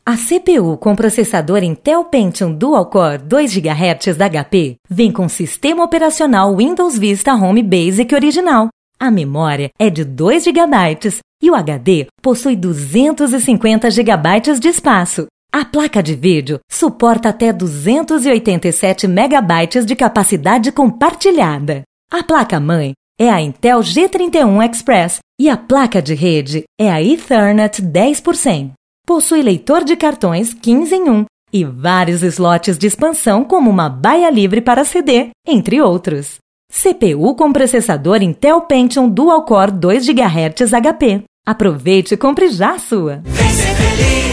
A CPU com processador Intel Pentium Dual-Core 2 GHz da HP vem com sistema operacional Windows Vista Home Basic original. A memória é de 2 GB e o HD possui 250 GB de espaço. A placa de vídeo suporta até 287 MB de capacidade compartilhada. A placa-mãe é a Intel G31 Express e a placa de rede é a Ethernet 10%. Possui leitor de cartões 15 em 1 e vários slots de expansão como uma baia livre para CD, entre outros. CPU com processador Intel Pentium Dual-Core 2 GHz HP. Aproveite e compre já a sua! Vem ser feliz!